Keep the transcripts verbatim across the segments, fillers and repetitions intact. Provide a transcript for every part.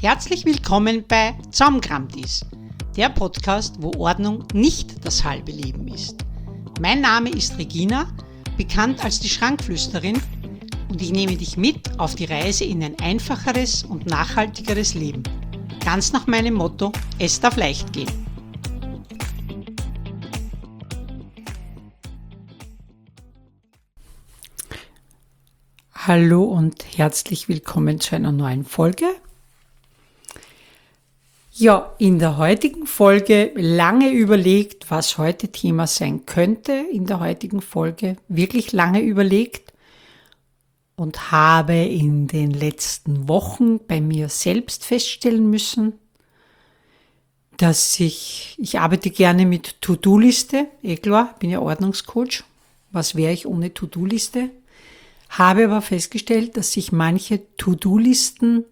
Herzlich willkommen bei Zaumkramtis, der Podcast, wo Ordnung nicht das halbe Leben ist. Mein Name ist Regina, bekannt als die Schrankflüsterin, und ich nehme dich mit auf die Reise in ein einfacheres und nachhaltigeres Leben. Ganz nach meinem Motto, es darf leicht gehen. Hallo und herzlich willkommen zu einer neuen Folge. Ja, in der heutigen Folge lange überlegt, was heute Thema sein könnte. In der heutigen Folge wirklich lange überlegt und habe in den letzten Wochen bei mir selbst feststellen müssen, dass ich, ich arbeite gerne mit To-Do-Liste, eh klar, bin ja Ordnungscoach. Was wäre ich ohne To-Do-Liste? Habe aber festgestellt, dass sich manche To-Do-Listen,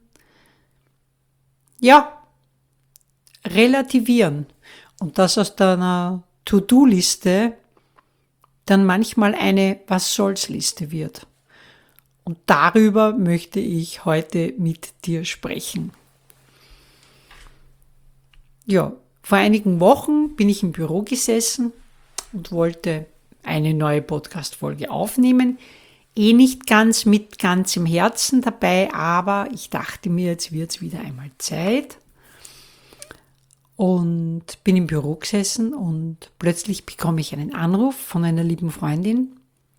ja, relativieren und dass aus einer To-Do-Liste dann manchmal eine Was-soll's-Liste wird. Und darüber möchte ich heute mit dir sprechen. Ja, vor einigen Wochen bin ich im Büro gesessen und wollte eine neue Podcast-Folge aufnehmen. Eh nicht ganz mit ganzem Herzen dabei, aber ich dachte mir, jetzt wird es wieder einmal Zeit. Und bin im Büro gesessen und plötzlich bekomme ich einen Anruf von einer lieben Freundin,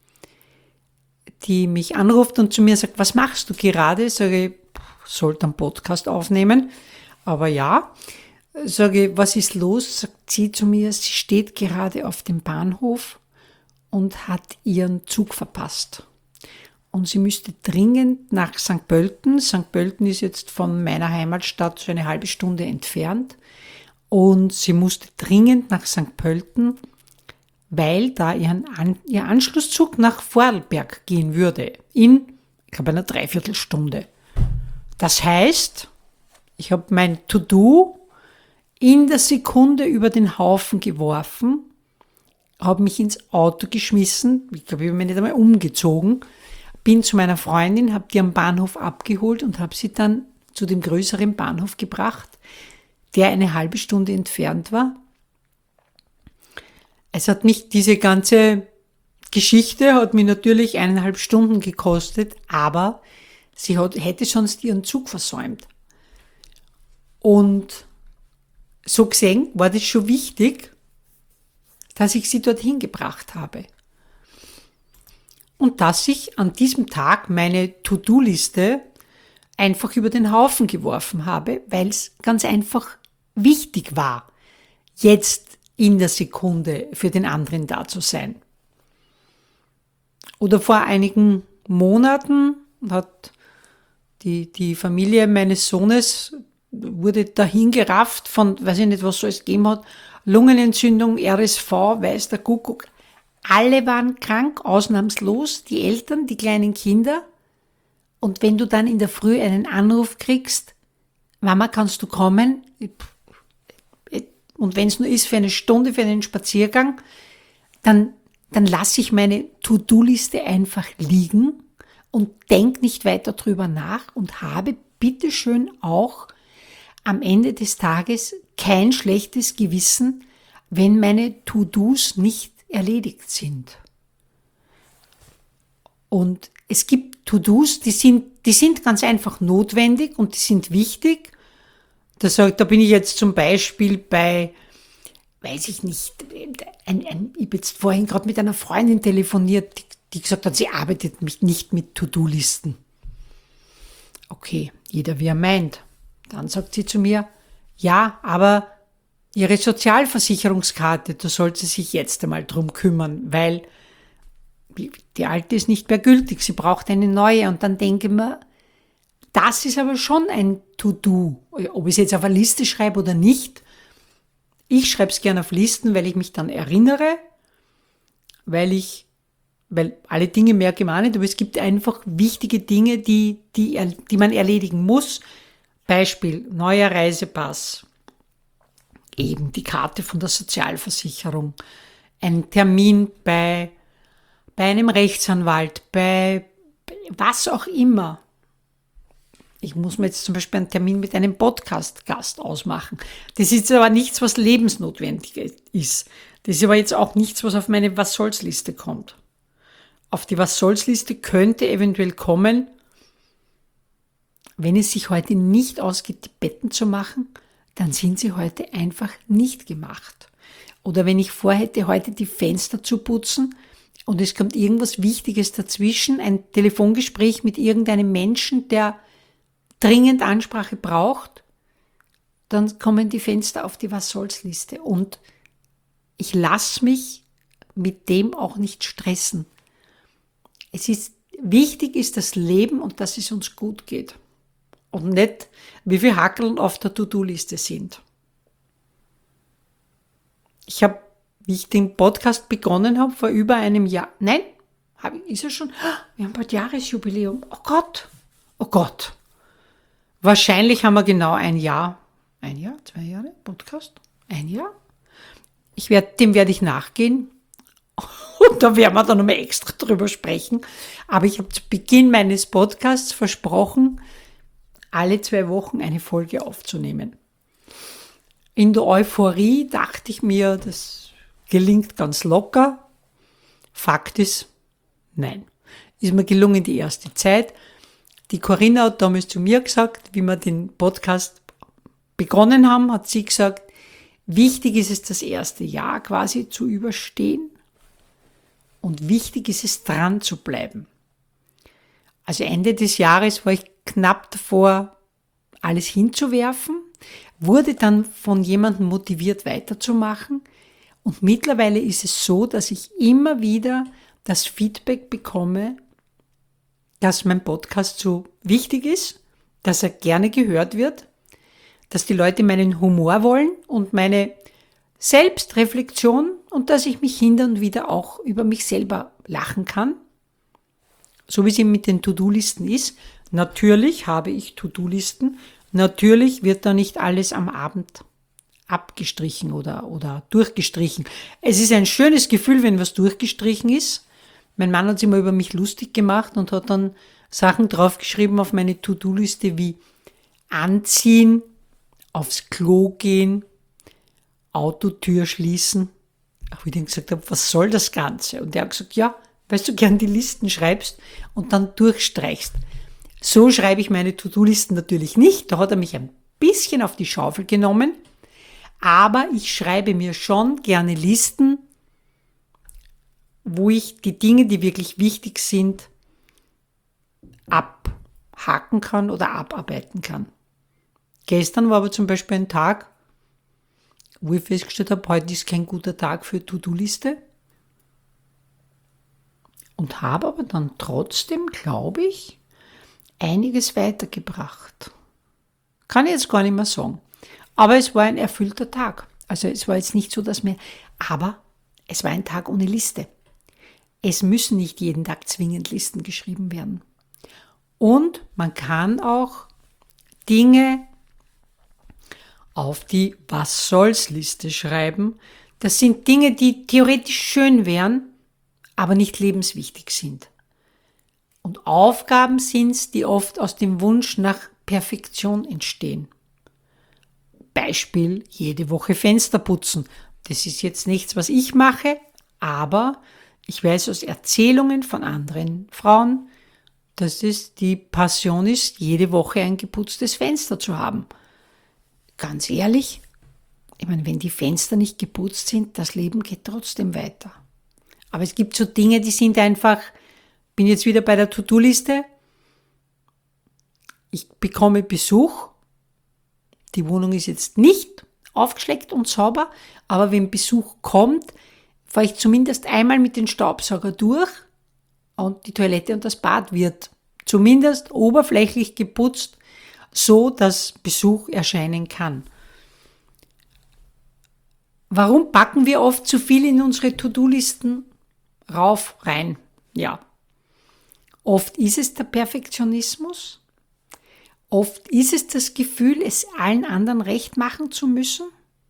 die mich anruft und zu mir sagt, was machst du gerade? Sage ich, sollte einen Podcast aufnehmen, aber ja. Sage ich, was ist los? Sagt sie zu mir, sie steht gerade auf dem Bahnhof und hat ihren Zug verpasst. Und sie müsste dringend nach Sankt Pölten. Sankt Pölten ist jetzt von meiner Heimatstadt so eine halbe Stunde entfernt. Und sie musste dringend nach Sankt Pölten, weil da ihren An- ihr Anschlusszug nach Vorarlberg gehen würde. In, ich glaube, einer Dreiviertelstunde. Das heißt, ich habe mein To-Do in der Sekunde über den Haufen geworfen, habe mich ins Auto geschmissen, ich glaube, ich habe mich nicht einmal umgezogen, bin zu meiner Freundin, habe die am Bahnhof abgeholt und habe sie dann zu dem größeren Bahnhof gebracht, der eine halbe Stunde entfernt war. Es hat mich, diese ganze Geschichte hat mich natürlich eineinhalb Stunden gekostet, aber sie hat, hätte sonst ihren Zug versäumt. Und so gesehen war das schon wichtig, dass ich sie dorthin gebracht habe. Und dass ich an diesem Tag meine To-Do-Liste einfach über den Haufen geworfen habe, weil es ganz einfach wichtig war, jetzt in der Sekunde für den anderen da zu sein. Oder vor einigen Monaten hat die, die Familie meines Sohnes wurde dahin gerafft von, weiß ich nicht, was so es gegeben hat, Lungenentzündung, R S V, weiß der Kuckuck. Alle waren krank, ausnahmslos, die Eltern, die kleinen Kinder. Und wenn du dann in der Früh einen Anruf kriegst, Mama, kannst du kommen? Und wenn es nur ist für eine Stunde, für einen Spaziergang, dann, dann lasse ich meine To-Do-Liste einfach liegen und denke nicht weiter drüber nach und habe bitteschön auch am Ende des Tages kein schlechtes Gewissen, wenn meine To-Dos nicht erledigt sind. Und es gibt To-Dos, die sind, die sind ganz einfach notwendig und die sind wichtig. Das, da bin ich jetzt zum Beispiel bei, weiß ich nicht, ein, ein, ich habe jetzt vorhin gerade mit einer Freundin telefoniert, die, die gesagt hat, sie arbeitet mich nicht mit To-Do-Listen. Okay, jeder wie er meint. Dann sagt sie zu mir, ja, aber ihre Sozialversicherungskarte, da soll sie sich jetzt einmal drum kümmern, weil die alte ist nicht mehr gültig, sie braucht eine neue. Und dann denke ich mir, das ist aber schon ein To-Do, ob ich es jetzt auf eine Liste schreibe oder nicht. Ich schreibe es gerne auf Listen, weil ich mich dann erinnere, weil ich, weil alle Dinge merke man nicht, aber es gibt einfach wichtige Dinge, die, die, die man erledigen muss. Beispiel, neuer Reisepass, eben die Karte von der Sozialversicherung, ein Termin bei, bei einem Rechtsanwalt, bei, bei was auch immer. Ich muss mir jetzt zum Beispiel einen Termin mit einem Podcast-Gast ausmachen. Das ist aber nichts, was lebensnotwendig ist. Das ist aber jetzt auch nichts, was auf meine Was-soll's-Liste kommt. Auf die Was-soll's-Liste könnte eventuell kommen, wenn es sich heute nicht ausgeht, die Betten zu machen, dann sind sie heute einfach nicht gemacht. Oder wenn ich vorhätte, heute die Fenster zu putzen und es kommt irgendwas Wichtiges dazwischen, ein Telefongespräch mit irgendeinem Menschen, der dringend Ansprache braucht, dann kommen die Fenster auf die Was-soll's-Liste. Und ich lasse mich mit dem auch nicht stressen. Es ist, wichtig ist das Leben und dass es uns gut geht. Und nicht, wie viele Hackeln auf der To-Do-Liste sind. Ich habe, wie ich den Podcast begonnen habe, vor über einem Jahr, nein, hab, ist er schon, wir haben bald Jahresjubiläum. Oh Gott, oh Gott. Wahrscheinlich haben wir genau ein Jahr, ein Jahr, zwei Jahre Podcast, ein Jahr. Ich werd, dem werde ich nachgehen und da werden wir dann nochmal extra drüber sprechen. Aber ich habe zu Beginn meines Podcasts versprochen, alle zwei Wochen eine Folge aufzunehmen. In der Euphorie dachte ich mir, das gelingt ganz locker. Fakt ist, nein. Ist mir gelungen die erste Zeit. Die Corinna hat damals zu mir gesagt, wie wir den Podcast begonnen haben, hat sie gesagt, wichtig ist es, das erste Jahr quasi zu überstehen und wichtig ist es, dran zu bleiben. Also Ende des Jahres war ich knapp davor, alles hinzuwerfen, wurde dann von jemandem motiviert weiterzumachen und mittlerweile ist es so, dass ich immer wieder das Feedback bekomme, dass mein Podcast so wichtig ist, dass er gerne gehört wird, dass die Leute meinen Humor wollen und meine Selbstreflexion und dass ich mich hin und wieder auch über mich selber lachen kann, so wie es eben mit den To-Do-Listen ist. Natürlich habe ich To-Do-Listen, natürlich wird da nicht alles am Abend abgestrichen oder, oder durchgestrichen. Es ist ein schönes Gefühl, wenn was durchgestrichen ist. Mein Mann hat sich immer über mich lustig gemacht und hat dann Sachen draufgeschrieben auf meine To-Do-Liste wie anziehen, aufs Klo gehen, Autotür schließen. Auch wie ich dann gesagt habe, was soll das Ganze? Und er hat gesagt, ja, weil du gern die Listen schreibst und dann durchstreichst. So schreibe ich meine To-Do-Listen natürlich nicht. Da hat er mich ein bisschen auf die Schaufel genommen. Aber ich schreibe mir schon gerne Listen, wo ich die Dinge, die wirklich wichtig sind, abhaken kann oder abarbeiten kann. Gestern war aber zum Beispiel ein Tag, wo ich festgestellt habe, heute ist kein guter Tag für To-Do-Liste. Und habe aber dann trotzdem, glaube ich, einiges weitergebracht. Kann ich jetzt gar nicht mehr sagen. Aber es war ein erfüllter Tag. Also es war jetzt nicht so, dass mir, aber es war ein Tag ohne Liste. Es müssen nicht jeden Tag zwingend Listen geschrieben werden. Und man kann auch Dinge auf die Was-soll's-Liste schreiben. Das sind Dinge, die theoretisch schön wären, aber nicht lebenswichtig sind. Und Aufgaben sind es, die oft aus dem Wunsch nach Perfektion entstehen. Beispiel, jede Woche Fenster putzen. Das ist jetzt nichts, was ich mache, aber ich weiß aus Erzählungen von anderen Frauen, dass es die Passion ist, jede Woche ein geputztes Fenster zu haben. Ganz ehrlich, ich meine, wenn die Fenster nicht geputzt sind, das Leben geht trotzdem weiter. Aber es gibt so Dinge, die sind einfach, bin jetzt wieder bei der To-Do-Liste, ich bekomme Besuch, die Wohnung ist jetzt nicht aufgeschleckt und sauber, aber wenn Besuch kommt, fahre ich zumindest einmal mit dem Staubsauger durch und die Toilette und das Bad wird zumindest oberflächlich geputzt, so dass Besuch erscheinen kann. Warum packen wir oft zu viel in unsere To-Do-Listen rauf, rein? Ja, oft ist es der Perfektionismus, oft ist es das Gefühl, es allen anderen recht machen zu müssen.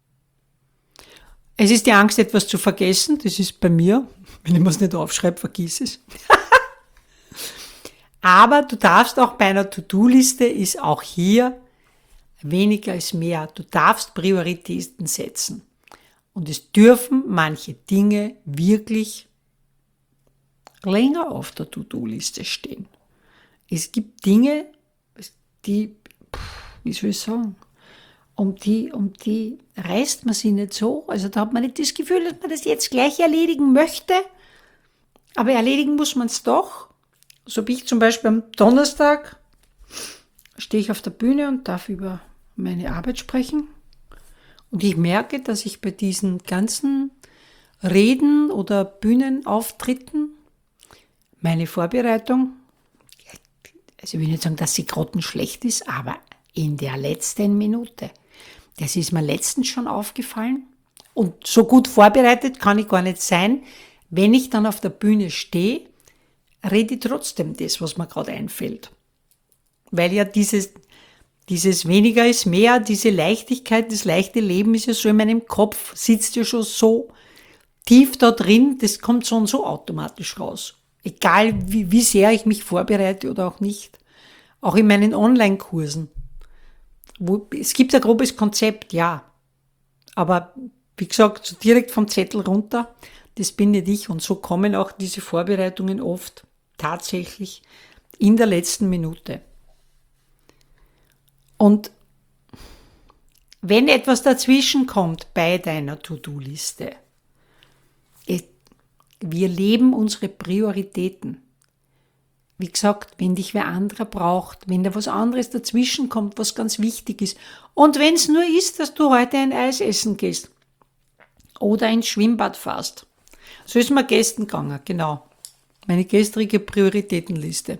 Es ist die Angst, etwas zu vergessen, das ist bei mir, wenn ich mir es nicht aufschreibe, vergiss es. Aber du darfst auch bei einer To-Do-Liste ist auch hier weniger ist mehr. Du darfst Prioritäten setzen. Und es dürfen manche Dinge wirklich länger auf der To-Do-Liste stehen. Es gibt Dinge, die, wie soll ich sagen, um die, um die reißt man sich nicht so. Also da hat man nicht das Gefühl, dass man das jetzt gleich erledigen möchte. Aber erledigen muss man es doch. So wie ich zum Beispiel am Donnerstag stehe ich auf der Bühne und darf über meine Arbeit sprechen. Und ich merke, dass ich bei diesen ganzen Reden oder Bühnenauftritten meine Vorbereitung, also ich will nicht sagen, dass sie grottenschlecht ist, aber in der letzten Minute, das ist mir letztens schon aufgefallen. Und so gut vorbereitet kann ich gar nicht sein, wenn ich dann auf der Bühne stehe, rede ich trotzdem das, was mir gerade einfällt. Weil ja dieses, dieses weniger ist mehr, diese Leichtigkeit, das leichte Leben ist ja so in meinem Kopf, sitzt ja schon so tief da drin, das kommt so und so automatisch raus. Egal wie, wie sehr ich mich vorbereite oder auch nicht. Auch in meinen Online-Kursen. Wo, es gibt ein grobes Konzept, ja. Aber wie gesagt, so direkt vom Zettel runter, das bin nicht ich. Und so kommen auch diese Vorbereitungen oft tatsächlich in der letzten Minute. Und wenn etwas dazwischen kommt bei deiner To-Do-Liste, wir leben unsere Prioritäten. Wie gesagt, wenn dich wer anderer braucht, wenn da was anderes dazwischen kommt, was ganz wichtig ist. Und wenn es nur ist, dass du heute ein Eis essen gehst oder ins Schwimmbad fährst. So ist mir gestern gegangen, genau. Meine gestrige Prioritätenliste.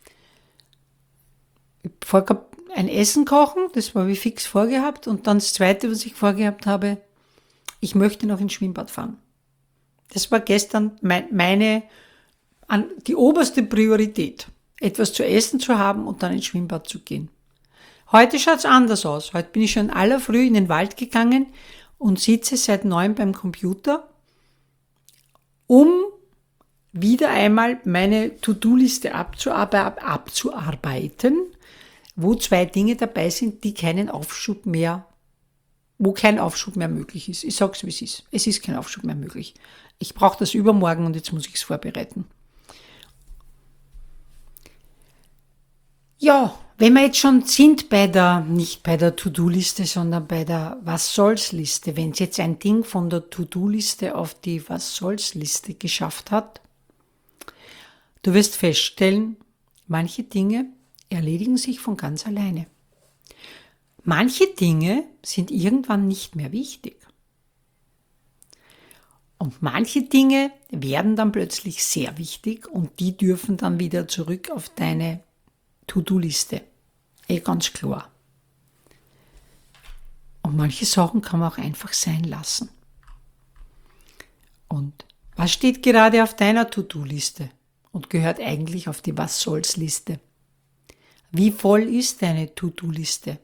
Ich habe vorgehabt, ein Essen kochen, das war wie fix vorgehabt. Und dann das Zweite, was ich vorgehabt habe, ich möchte noch ins Schwimmbad fahren. Das war gestern meine, die oberste Priorität, etwas zu essen zu haben und dann ins Schwimmbad zu gehen. Heute schaut es anders aus. Heute bin ich schon in aller Früh in den Wald gegangen und sitze seit neun beim Computer, um wieder einmal meine To-Do-Liste abzuarbeiten, wo zwei Dinge dabei sind, die keinen Aufschub mehr, wo kein Aufschub mehr möglich ist. Ich sag's, wie es ist. Es ist kein Aufschub mehr möglich. Ich brauche das übermorgen und jetzt muss ich es vorbereiten. Ja, wenn wir jetzt schon sind bei der, nicht bei der To-Do-Liste, sondern bei der Was-soll's-Liste, wenn es jetzt ein Ding von der To-Do-Liste auf die Was-soll's-Liste geschafft hat, du wirst feststellen, manche Dinge erledigen sich von ganz alleine. Manche Dinge sind irgendwann nicht mehr wichtig. Und manche Dinge werden dann plötzlich sehr wichtig und die dürfen dann wieder zurück auf deine To-Do-Liste. Eh ganz klar. Und manche Sachen kann man auch einfach sein lassen. Und was steht gerade auf deiner To-Do-Liste und gehört eigentlich auf die Was-soll's-Liste? Wie voll ist deine To-Do-Liste?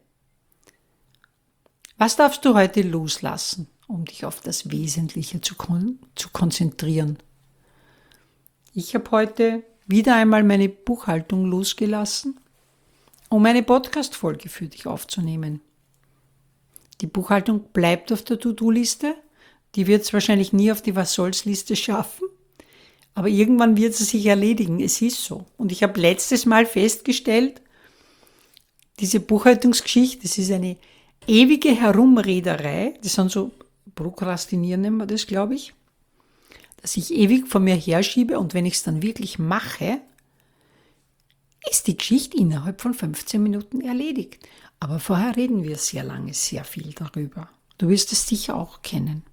Was darfst du heute loslassen, um dich auf das Wesentliche zu, kon- zu konzentrieren? Ich habe heute wieder einmal meine Buchhaltung losgelassen, um eine Podcast-Folge für dich aufzunehmen. Die Buchhaltung bleibt auf der To-Do-Liste, die wird es wahrscheinlich nie auf die Was-soll's-Liste schaffen, aber irgendwann wird sie sich erledigen, es ist so. Und ich habe letztes Mal festgestellt, diese Buchhaltungsgeschichte, das ist eine ewige Herumrederei, das sind so Prokrastinieren nennen wir das, glaube ich, dass ich ewig vor mir herschiebe und wenn ich es dann wirklich mache, ist die Geschichte innerhalb von fünfzehn Minuten erledigt. Aber vorher reden wir sehr lange, sehr viel darüber. Du wirst es sicher auch kennen.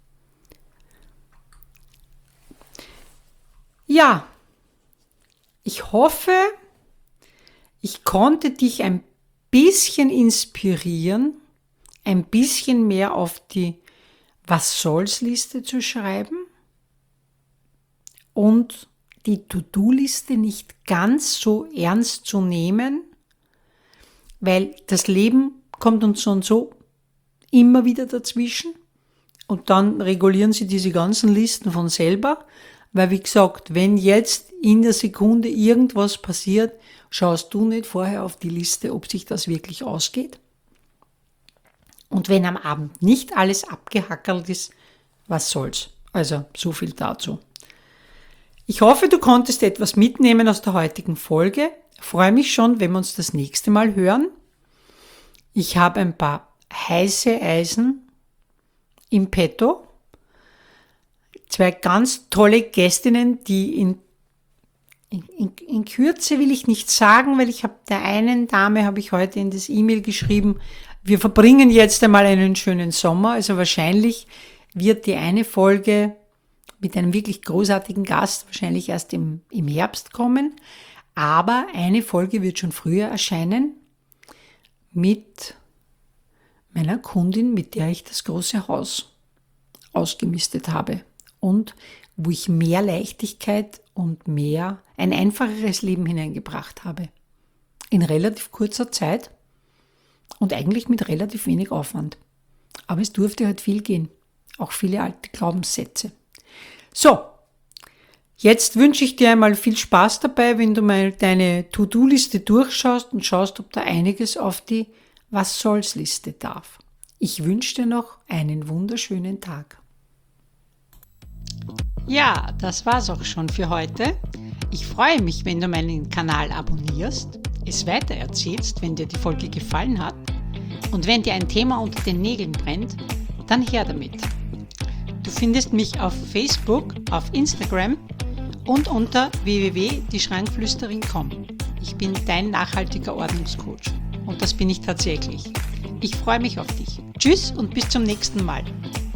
Ja, ich hoffe, ich konnte dich ein bisschen inspirieren, ein bisschen mehr auf die Was-soll's-Liste zu schreiben und die To-Do-Liste nicht ganz so ernst zu nehmen, weil das Leben kommt uns so und so immer wieder dazwischen und dann regulieren sie diese ganzen Listen von selber. Weil wie gesagt, wenn jetzt in der Sekunde irgendwas passiert, schaust du nicht vorher auf die Liste, ob sich das wirklich ausgeht. Und wenn am Abend nicht alles abgehackelt ist, was soll's? Also so viel dazu. Ich hoffe, du konntest etwas mitnehmen aus der heutigen Folge. Ich freue mich schon, wenn wir uns das nächste Mal hören. Ich habe ein paar heiße Eisen im Petto. Zwei ganz tolle Gästinnen, die in, in, in Kürze will ich nicht sagen, weil ich habe der einen Dame habe ich heute in das E-Mail geschrieben, wir verbringen jetzt einmal einen schönen Sommer, also wahrscheinlich wird die eine Folge mit einem wirklich großartigen Gast wahrscheinlich erst im, im Herbst kommen, aber eine Folge wird schon früher erscheinen mit meiner Kundin, mit der ich das große Haus ausgemistet habe und wo ich mehr Leichtigkeit und mehr, ein einfacheres Leben hineingebracht habe. In relativ kurzer Zeit und eigentlich mit relativ wenig Aufwand. Aber es durfte halt viel gehen. Auch viele alte Glaubenssätze. So, jetzt wünsche ich dir einmal viel Spaß dabei, wenn du mal deine To-Do-Liste durchschaust und schaust, ob da einiges auf die Was-soll's-Liste darf. Ich wünsche dir noch einen wunderschönen Tag. Ja, das war's auch schon für heute. Ich freue mich, wenn du meinen Kanal abonnierst, es weitererzählst, wenn dir die Folge gefallen hat und wenn dir ein Thema unter den Nägeln brennt, dann her damit. Du findest mich auf Facebook, auf Instagram und unter w w w punkt die schrankflüsterin punkt com. Ich bin dein nachhaltiger Ordnungscoach und das bin ich tatsächlich. Ich freue mich auf dich. Tschüss und bis zum nächsten Mal.